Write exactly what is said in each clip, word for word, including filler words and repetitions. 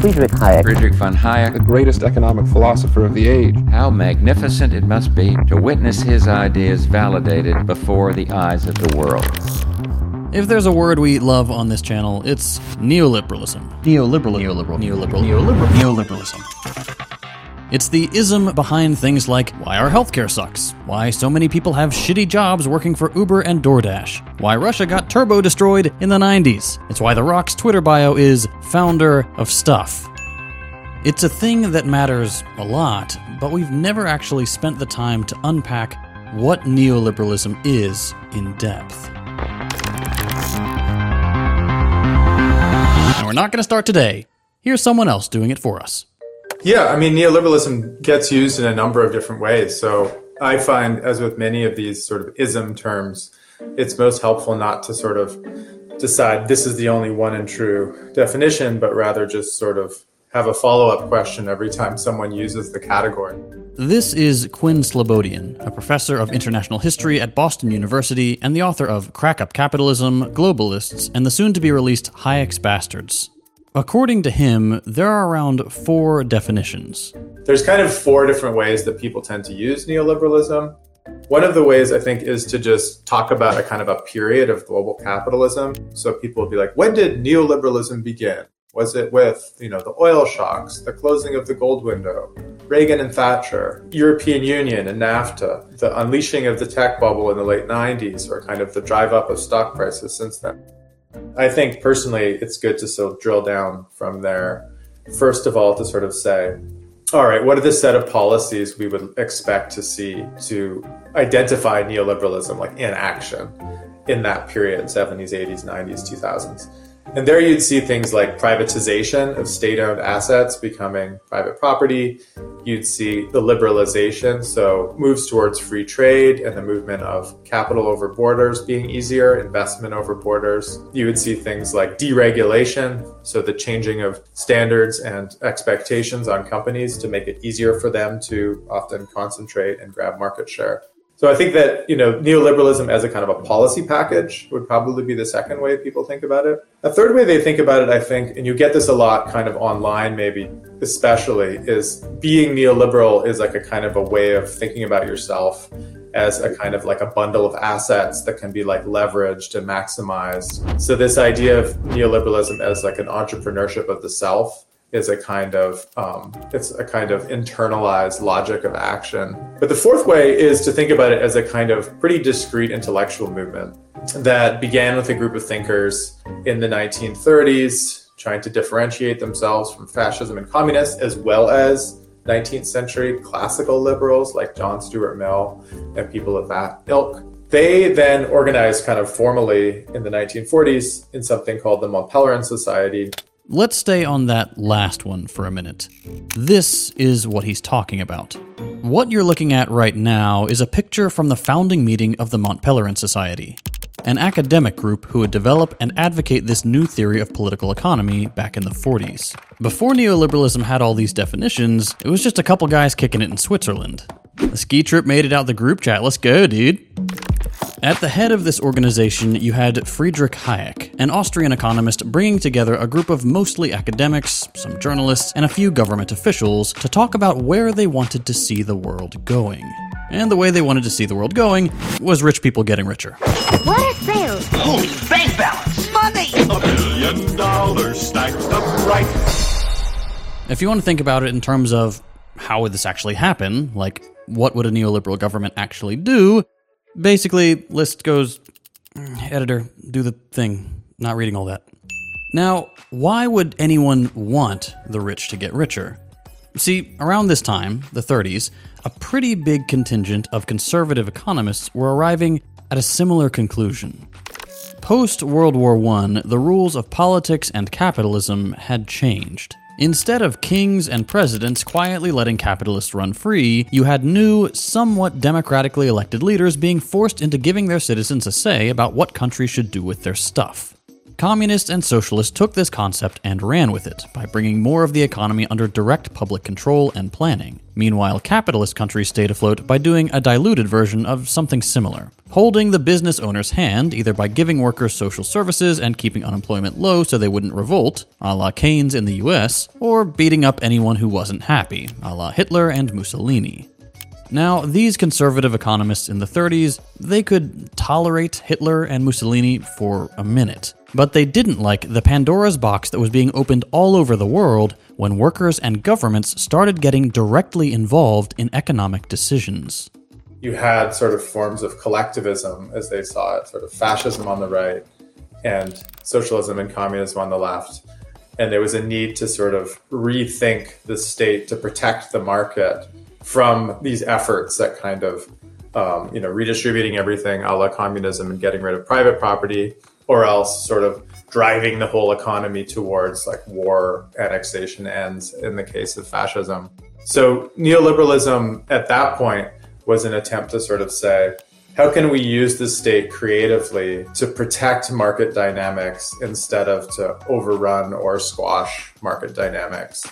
Friedrich Hayek. Friedrich von Hayek, the greatest economic philosopher of the age. How magnificent it must be to witness his ideas validated before the eyes of the world. If there's a word we love on this channel, it's neoliberalism. Neoliberal. Neoliberal. Neoliberal. Neoliberal. Neoliberalism. It's the ism behind things like why our healthcare sucks, why so many people have shitty jobs working for Uber and DoorDash, why Russia got turbo destroyed in the nineties. It's why The Rock's Twitter bio is founder of stuff. It's a thing that matters a lot, but we've never actually spent the time to unpack what neoliberalism is in depth. And we're not going to start today. Here's someone else doing it for us. Yeah, I mean, neoliberalism gets used in a number of different ways. So I find, as with many of these sort of ism terms, it's most helpful not to sort of decide this is the only one and true definition, but rather just sort of have a follow-up question every time someone uses the category. This is Quinn Slobodian, a professor of international history at Boston University and the author of Crack Up Capitalism, Globalists, and the soon-to-be-released Hayek's Bastards. According to him, there are around four definitions. There's kind of four different ways that people tend to use neoliberalism. One of the ways, I think, is to just talk about a kind of a period of global capitalism. So people will be like, when did neoliberalism begin? Was it with, you know, the oil shocks, the closing of the gold window, Reagan and Thatcher, European Union and NAFTA, the unleashing of the tech bubble in the late nineties, or kind of the drive up of stock prices since then? I think personally, it's good to sort of drill down from there. First of all, to sort of say, all right, what are the set of policies we would expect to see to identify neoliberalism like in action in that period, seventies, eighties, nineties, two thousands? And there you'd see things like privatization of state-owned assets becoming private property. You'd see the liberalization, so moves towards free trade and the movement of capital over borders being easier, investment over borders. You would see things like deregulation, so the changing of standards and expectations on companies to make it easier for them to often concentrate and grab market share. So I think that, you know, neoliberalism as a kind of a policy package would probably be the second way people think about it. A third way they think about it, I think, and you get this a lot kind of online maybe, especially, is being neoliberal is like a kind of a way of thinking about yourself as a kind of like a bundle of assets that can be like leveraged and maximized. So this idea of neoliberalism as like an entrepreneurship of the self is a kind of, um, it's a kind of internalized logic of action. But the fourth way is to think about it as a kind of pretty discrete intellectual movement that began with a group of thinkers in the nineteen thirties, trying to differentiate themselves from fascism and communists, as well as nineteenth century classical liberals like John Stuart Mill and people of that ilk. They then organized kind of formally in the nineteen forties in something called the Mont Pelerin Society. Let's stay on that last one for a minute. This is what he's talking about. What you're looking at right now is a picture from the founding meeting of the Mont Pelerin Society, an academic group who would develop and advocate this new theory of political economy back in the forties. Before neoliberalism had all these definitions, it was just a couple guys kicking it in Switzerland. The ski trip made it out the group chat. Let's go, dude. At the head of this organization, you had Friedrich Hayek, an Austrian economist bringing together a group of mostly academics, some journalists, and a few government officials to talk about where they wanted to see the world going. And the way they wanted to see the world going was rich people getting richer. What are sales? Holy bank balance! Money! A billion dollars stacked up right. If you want to think about it in terms of how would this actually happen, like what would a neoliberal government actually do, basically, list goes, editor, do the thing, not reading all that. Now, why would anyone want the rich to get richer? See, around this time, the thirties, a pretty big contingent of conservative economists were arriving at a similar conclusion. Post-World War One, the rules of politics and capitalism had changed. Instead of kings and presidents quietly letting capitalists run free, you had new, somewhat democratically elected leaders being forced into giving their citizens a say about what countries should do with their stuff. Communists and socialists took this concept and ran with it by bringing more of the economy under direct public control and planning. Meanwhile, capitalist countries stayed afloat by doing a diluted version of something similar, holding the business owner's hand either by giving workers social services and keeping unemployment low so they wouldn't revolt, a la Keynes in the U S, or beating up anyone who wasn't happy, a la Hitler and Mussolini. Now, these conservative economists in the thirties, they could tolerate Hitler and Mussolini for a minute. But they didn't like the Pandora's box that was being opened all over the world when workers and governments started getting directly involved in economic decisions. You had sort of forms of collectivism, as they saw it, sort of fascism on the right and socialism and communism on the left. And there was a need to sort of rethink the state to protect the market from these efforts that kind of, um, you know, redistributing everything a la communism and getting rid of private property, or else sort of driving the whole economy towards like war, annexation ends in the case of fascism. So neoliberalism at that point was an attempt to sort of say, how can we use the state creatively to protect market dynamics instead of to overrun or squash market dynamics?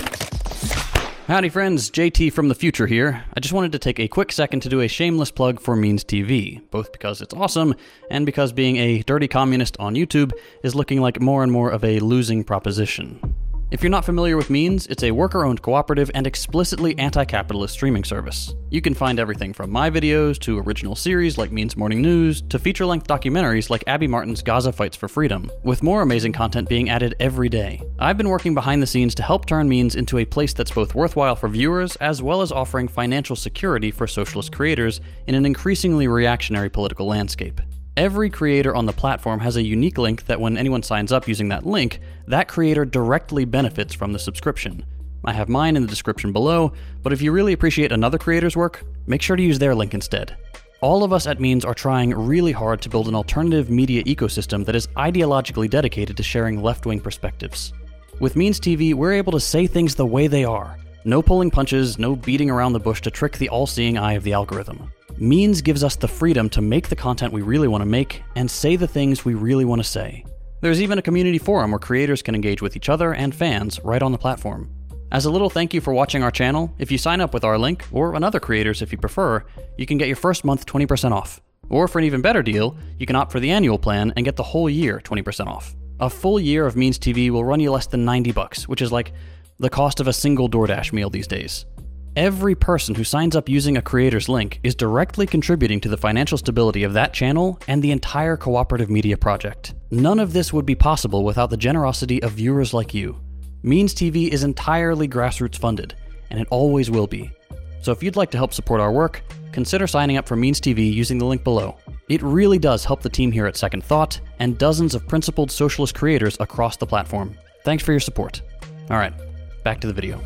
Howdy friends, J T from the future here. I just wanted to take a quick second to do a shameless plug for Means T V, both because it's awesome and because being a dirty communist on YouTube is looking like more and more of a losing proposition. If you're not familiar with Means, it's a worker-owned cooperative and explicitly anti-capitalist streaming service. You can find everything from my videos to original series like Means Morning News to feature-length documentaries like Abby Martin's Gaza Fights for Freedom, with more amazing content being added every day. I've been working behind the scenes to help turn Means into a place that's both worthwhile for viewers as well as offering financial security for socialist creators in an increasingly reactionary political landscape. Every creator on the platform has a unique link that when anyone signs up using that link, that creator directly benefits from the subscription. I have mine in the description below, but if you really appreciate another creator's work, make sure to use their link instead. All of us at Means are trying really hard to build an alternative media ecosystem that is ideologically dedicated to sharing left-wing perspectives. With Means T V, we're able to say things the way they are. No pulling punches, no beating around the bush to trick the all-seeing eye of the algorithm. Means gives us the freedom to make the content we really want to make and say the things we really want to say. There's even a community forum where creators can engage with each other and fans right on the platform. As a little thank you for watching our channel, if you sign up with our link, or another creator's if you prefer, you can get your first month twenty percent off. Or for an even better deal, you can opt for the annual plan and get the whole year twenty percent off. A full year of Means T V will run you less than ninety bucks, which is like the cost of a single DoorDash meal these days. Every person who signs up using a creator's link is directly contributing to the financial stability of that channel and the entire cooperative media project. None of this would be possible without the generosity of viewers like you. Means T V is entirely grassroots funded, and it always will be. So if you'd like to help support our work, consider signing up for Means T V using the link below. It really does help the team here at Second Thought and dozens of principled socialist creators across the platform. Thanks for your support. All right, back to the video.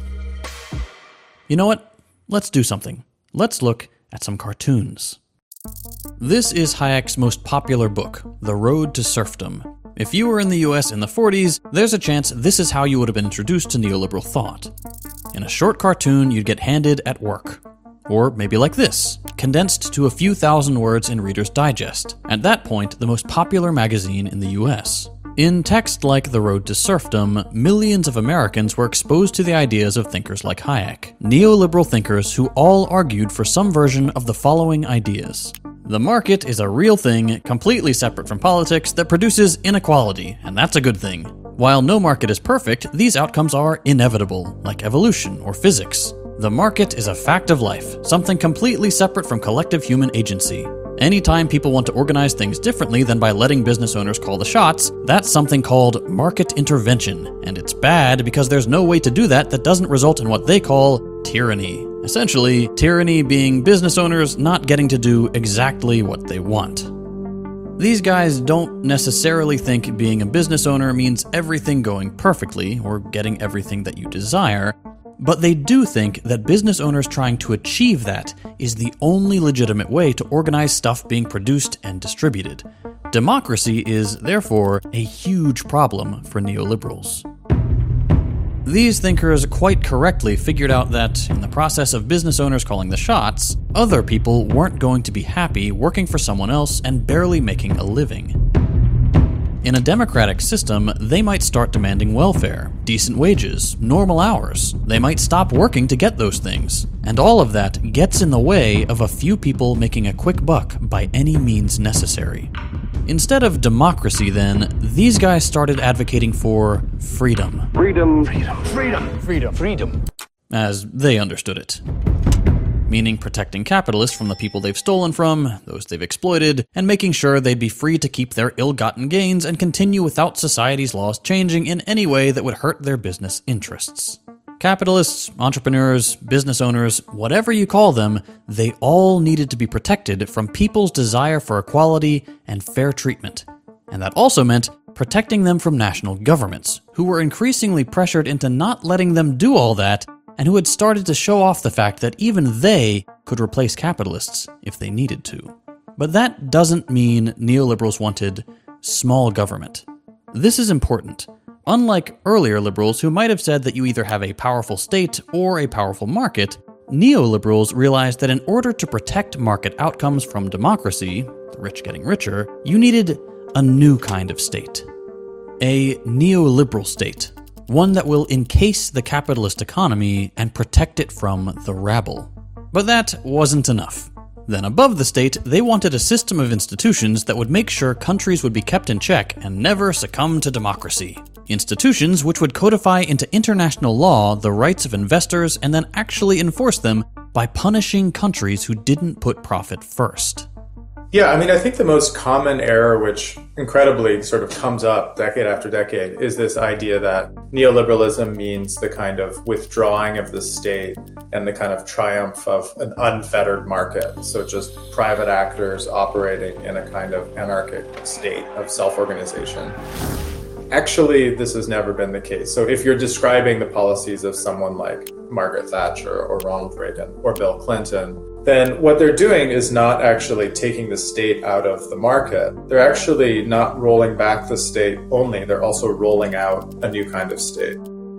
You know what? Let's do something. Let's look at some cartoons. This is Hayek's most popular book, The Road to Serfdom. If you were in the U S in the forties, there's a chance this is how you would have been introduced to neoliberal thought. In a short cartoon you'd get handed at work. Or maybe like this, condensed to a few thousand words in Reader's Digest, at that point the most popular magazine in the U S. In text like The Road to Serfdom, millions of Americans were exposed to the ideas of thinkers like Hayek, neoliberal thinkers who all argued for some version of the following ideas. The market is a real thing, completely separate from politics, that produces inequality, and that's a good thing. While no market is perfect, these outcomes are inevitable, like evolution or physics. The market is a fact of life, something completely separate from collective human agency. Anytime people want to organize things differently than by letting business owners call the shots, that's something called market intervention, and it's bad because there's no way to do that that doesn't result in what they call tyranny. Essentially, tyranny being business owners not getting to do exactly what they want. These guys don't necessarily think being a business owner means everything going perfectly or getting everything that you desire, but they do think that business owners trying to achieve that is the only legitimate way to organize stuff being produced and distributed. Democracy is, therefore, a huge problem for neoliberals. These thinkers quite correctly figured out that, in the process of business owners calling the shots, other people weren't going to be happy working for someone else and barely making a living. In a democratic system, they might start demanding welfare, decent wages, normal hours. They might stop working to get those things. And all of that gets in the way of a few people making a quick buck by any means necessary. Instead of democracy, then, these guys started advocating for freedom. Freedom. Freedom. Freedom. Freedom. As they understood it. Meaning protecting capitalists from the people they've stolen from, those they've exploited, and making sure they'd be free to keep their ill-gotten gains and continue without society's laws changing in any way that would hurt their business interests. Capitalists, entrepreneurs, business owners, whatever you call them, they all needed to be protected from people's desire for equality and fair treatment. And that also meant protecting them from national governments, who were increasingly pressured into not letting them do all that, and who had started to show off the fact that even they could replace capitalists if they needed to. But that doesn't mean neoliberals wanted small government. This is important. Unlike earlier liberals who might have said that you either have a powerful state or a powerful market, neoliberals realized that in order to protect market outcomes from democracy, the rich getting richer, you needed a new kind of state. A neoliberal state. One that will encase the capitalist economy and protect it from the rabble. But that wasn't enough. Then above the state, they wanted a system of institutions that would make sure countries would be kept in check and never succumb to democracy. Institutions which would codify into international law the rights of investors and then actually enforce them by punishing countries who didn't put profit first. Yeah, I mean, I think the most common error, which incredibly sort of comes up decade after decade, is this idea that neoliberalism means the kind of withdrawing of the state and the kind of triumph of an unfettered market. So just private actors operating in a kind of anarchic state of self-organization. Actually, this has never been the case. So if you're describing the policies of someone like Margaret Thatcher or Ronald Reagan or Bill Clinton, then what they're doing is not actually taking the state out of the market. They're actually not rolling back the state only, they're also rolling out a new kind of state.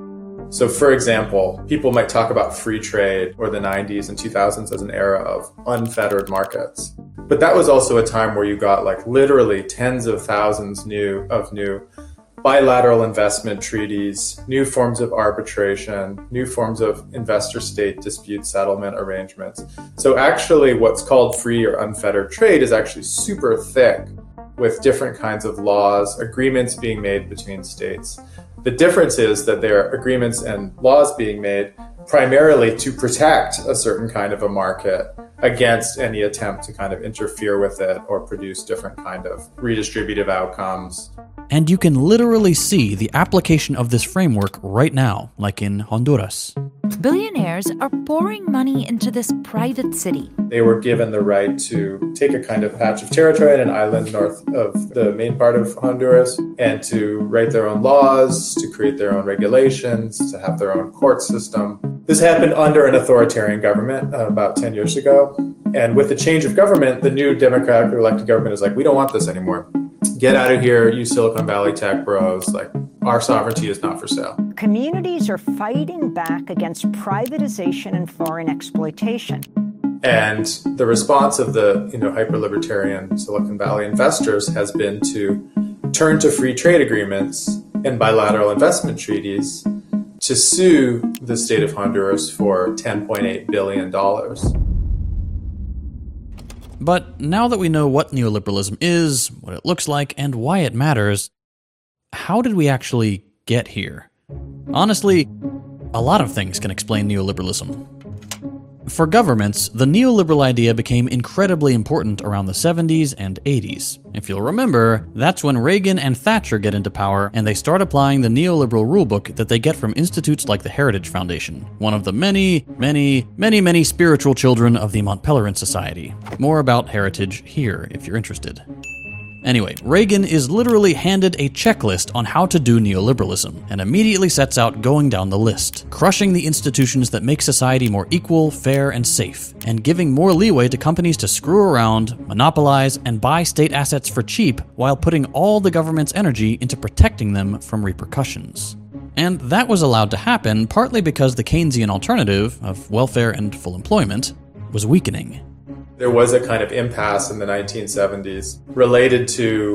So for example, people might talk about free trade or the nineties and two thousands as an era of unfettered markets. But that was also a time where you got like literally tens of thousands new of new bilateral investment treaties, new forms of arbitration, new forms of investor-state dispute settlement arrangements. So actually what's called free or unfettered trade is actually super thick with different kinds of laws, agreements being made between states. The difference is that there are agreements and laws being made primarily to protect a certain kind of a market against any attempt to kind of interfere with it or produce different kind of redistributive outcomes. And you can literally see the application of this framework right now, like in Honduras. Billionaires are pouring money into this private city. They were given the right to take a kind of patch of territory in an island north of the main part of Honduras and to write their own laws, to create their own regulations, to have their own court system. This happened under an authoritarian government uh, about ten years ago. And with the change of government, the new democratically elected government is like, we don't want this anymore. Get out of here, you Silicon Valley tech bros. Like, our sovereignty is not for sale. Communities are fighting back against privatization and foreign exploitation. And the response of the, you know, hyper-libertarian Silicon Valley investors has been to turn to free trade agreements and bilateral investment treaties to sue the state of Honduras for ten point eight billion dollars. But now that we know what neoliberalism is, what it looks like, and why it matters, how did we actually get here? Honestly, a lot of things can explain neoliberalism. For governments, the neoliberal idea became incredibly important around the seventies and eighties. If you'll remember, that's when Reagan and Thatcher get into power and they start applying the neoliberal rulebook that they get from institutes like the Heritage Foundation, one of the many, many, many, many spiritual children of the Mont Pelerin Society. More about Heritage here if you're interested. Anyway, Reagan is literally handed a checklist on how to do neoliberalism and immediately sets out going down the list, crushing the institutions that make society more equal, fair, and safe, and giving more leeway to companies to screw around, monopolize, and buy state assets for cheap while putting all the government's energy into protecting them from repercussions. And that was allowed to happen partly because the Keynesian alternative of welfare and full employment was weakening. There was a kind of impasse in the nineteen seventies related to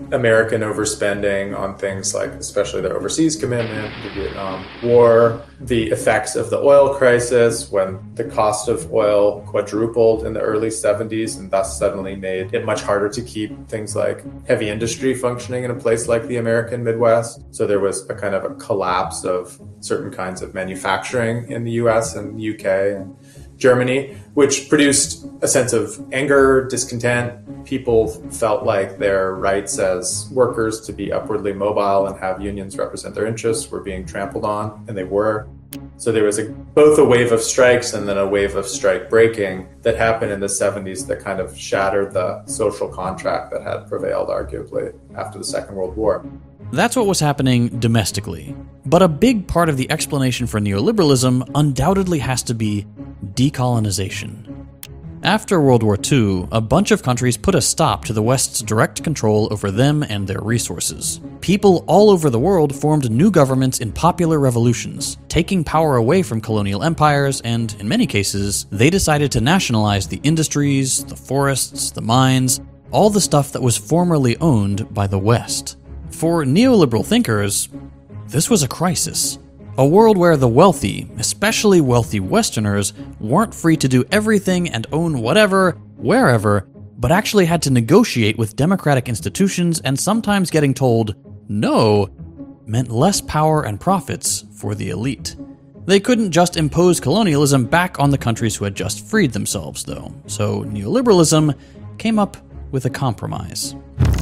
American overspending on things like, especially their overseas commitment, the Vietnam War, the effects of the oil crisis when the cost of oil quadrupled in the early seventies and thus suddenly made it much harder to keep things like heavy industry functioning in a place like the American Midwest. So there was a kind of a collapse of certain kinds of manufacturing in the U S and U K and Germany, which produced a sense of anger, discontent. People felt like their rights as workers to be upwardly mobile and have unions represent their interests were being trampled on, and they were. So there was a, both a wave of strikes and then a wave of strike breaking that happened in the seventies that kind of shattered the social contract that had prevailed, arguably, after the Second World War. That's what was happening domestically. But a big part of the explanation for neoliberalism undoubtedly has to be decolonization. After World War Two, a bunch of countries put a stop to the West's direct control over them and their resources. People all over the world formed new governments in popular revolutions, taking power away from colonial empires, and in many cases, they decided to nationalize the industries, the forests, the mines, all the stuff that was formerly owned by the West. For neoliberal thinkers, this was a crisis. A world where the wealthy, especially wealthy Westerners, weren't free to do everything and own whatever, wherever, but actually had to negotiate with democratic institutions, and sometimes getting told no meant less power and profits for the elite. They couldn't just impose colonialism back on the countries who had just freed themselves, though, so neoliberalism came up with a compromise.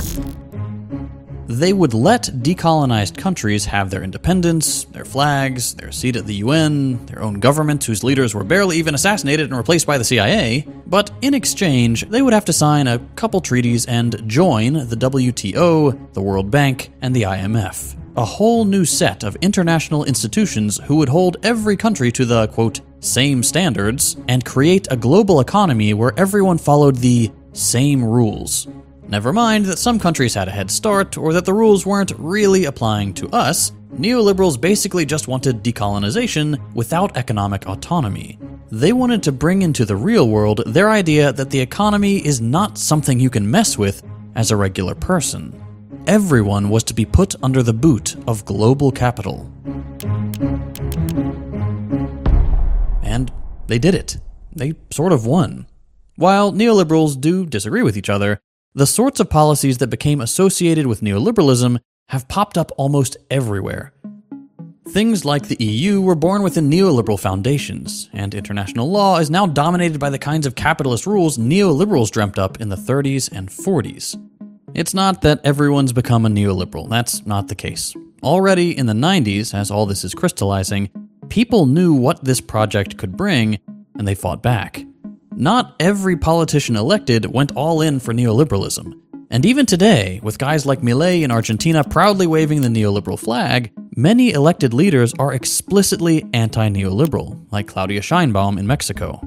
They would let decolonized countries have their independence, their flags, their seat at the U N, their own government whose leaders were barely even assassinated and replaced by the C I A, but in exchange, they would have to sign a couple treaties and join the W T O, the World Bank, and the I M F. A whole new set of international institutions who would hold every country to the, quote, same standards, and create a global economy where everyone followed the same rules. Never mind that some countries had a head start, or that the rules weren't really applying to us. Neoliberals basically just wanted decolonization without economic autonomy. They wanted to bring into the real world their idea that the economy is not something you can mess with as a regular person. Everyone was to be put under the boot of global capital. And they did it. They sort of won. While neoliberals do disagree with each other, the sorts of policies that became associated with neoliberalism have popped up almost everywhere. Things like the E U were born within neoliberal foundations, and international law is now dominated by the kinds of capitalist rules neoliberals dreamt up in the thirties and forties. It's not that everyone's become a neoliberal, that's not the case. Already in the nineties, as all this is crystallizing, people knew what this project could bring, and they fought back. Not every politician elected went all in for neoliberalism. And even today, with guys like Milei in Argentina proudly waving the neoliberal flag, many elected leaders are explicitly anti-neoliberal, like Claudia Sheinbaum in Mexico.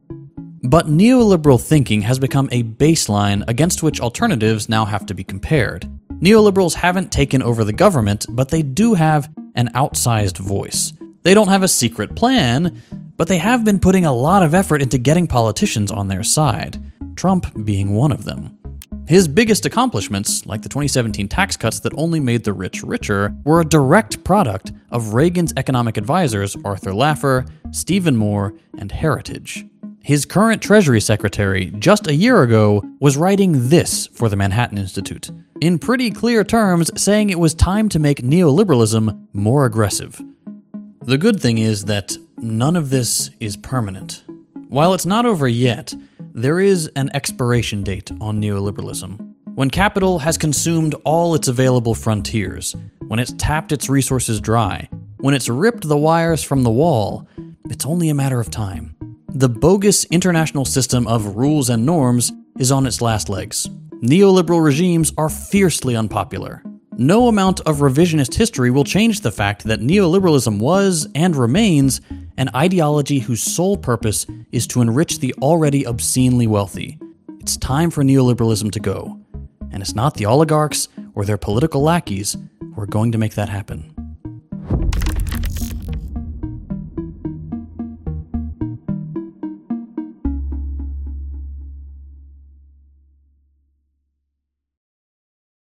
But neoliberal thinking has become a baseline against which alternatives now have to be compared. Neoliberals haven't taken over the government, but they do have an outsized voice. They don't have a secret plan, but they have been putting a lot of effort into getting politicians on their side, Trump being one of them. His biggest accomplishments, like the twenty seventeen tax cuts that only made the rich richer, were a direct product of Reagan's economic advisors Arthur Laffer, Stephen Moore, and Heritage. His current Treasury Secretary, just a year ago, was writing this for the Manhattan Institute, in pretty clear terms saying it was time to make neoliberalism more aggressive. The good thing is that none of this is permanent. While it's not over yet, there is an expiration date on neoliberalism. When capital has consumed all its available frontiers, when it's tapped its resources dry, when it's ripped the wires from the wall, it's only a matter of time. The bogus international system of rules and norms is on its last legs. Neoliberal regimes are fiercely unpopular. No amount of revisionist history will change the fact that neoliberalism was, and remains, an ideology whose sole purpose is to enrich the already obscenely wealthy. It's time for neoliberalism to go, and it's not the oligarchs or their political lackeys who are going to make that happen.